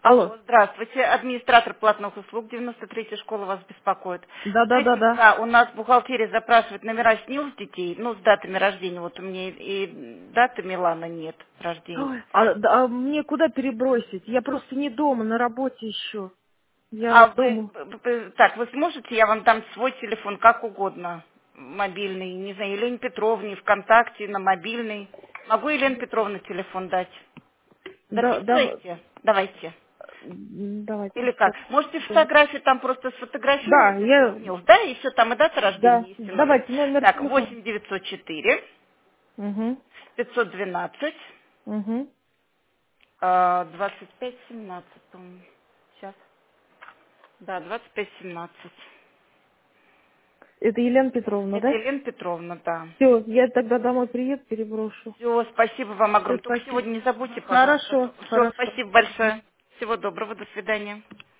Алло. Алло, здравствуйте. Администратор платных услуг 93-я школа вас беспокоит. Знаете, Да. да, у нас бухгалтерия запрашивает номера СНИЛС детей, ну, с датами рождения. Вот у меня и даты Милана нет рождения. Ой, а мне куда перебросить? Я просто не дома, на работе еще. Я А вы, дома. так, вы сможете, я вам дам свой телефон, как угодно, мобильный, не знаю, Елене Петровне, ВКонтакте, на мобильный. Могу Елене Петровне телефон дать? Да, Записывайте? Давайте. давайте Или как? сейчас. Можете фотографию там просто Да, сфотографировать эту я, СНИЛС, да, и все, там и дата рождения да, есть, и номер. давайте номер Так, телефона. 8 904 Угу, 512 угу. 25 17. Сейчас. Да, 25 17. Это Елена Петровна, Это да? Елена Петровна, да. Все, я тогда домой приеду, переброшу. Все, спасибо вам Все, огромное. Только спасибо. сегодня не забудьте, пожалуйста. Хорошо, Все, хорошо. спасибо большое. Всего доброго, до свидания.